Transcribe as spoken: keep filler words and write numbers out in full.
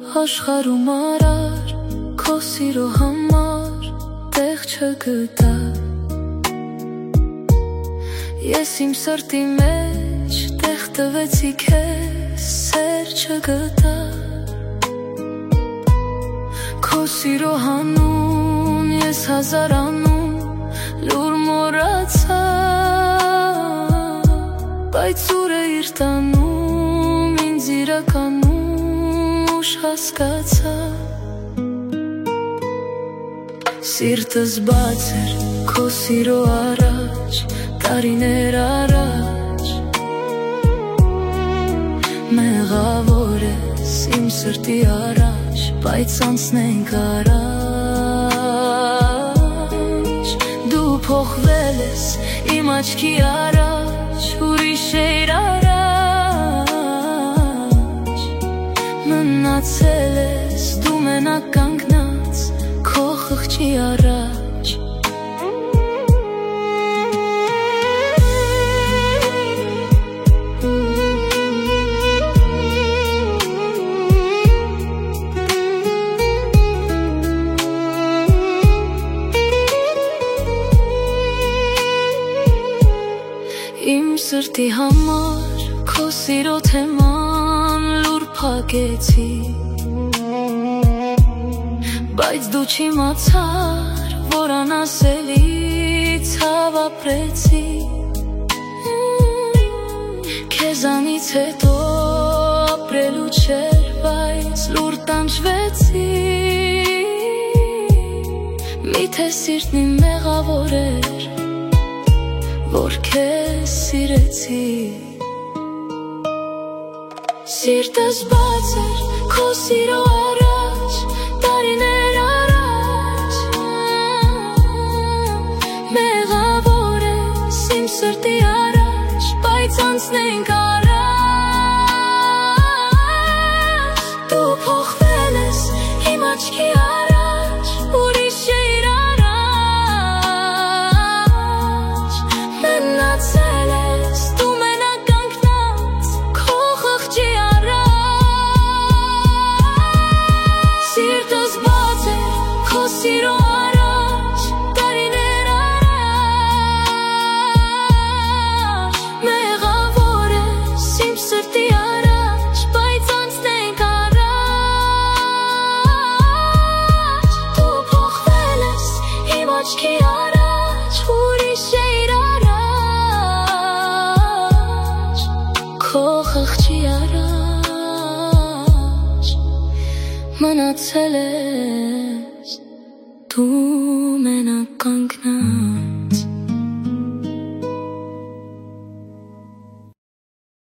աշխարհում արար քո սիրո համար տեղ չգտա Ես իմ սրտի մեջ տեղ տվեցի քեզ սեր չգտա Քո սիրո հանուն ես հազար անուն լուր մոռացա Բայց ուր է իր տանում ինձ իրականում ուշ հասկացա Սիրտս բաց էր քո սիրո առաջ տարիներ առաջ Մեղավոր ես իմ սրտի առաջ բայց անցնենք առաջ Դու փոխվել ես իմ աչքի առաջ ուրիշ էր առաջ Մնացել ես դու մենակ կանգնած քո խղճի առաջ Իմ սրտի համար քո սիրո թեման լուր փակեցի Բայց դու չիմացար, որ անասելի ցավ ապրեցի Քեզանից հետո ապրելու չէր, բայց լուր տանջվեցի Միթե սիրտն իմ մեղավոր էր որ քեզ սիրեցի Սիրտս բաց էր քո սիրո առաջ տարիներ առաջ Մեղավոր ես իմ սրտի առաջ բայց անցնենք առաջ Դու փոխվել ես իմ աչքի առաջ ուրիշ էր Մնացել ես դու մենակ կանգնած քո խղճի առաջ Սիրտս բաց էր քո սիրո առաջ տարիներ առաջ Մեղավոր ես իմ սրտի առաջ բայց անցնենք առաջ Դու փոխվել ես իմ աչքի առաջ ուրիշ էր Քո խղճի առաջ մնացել ես դու մենակ կանգնած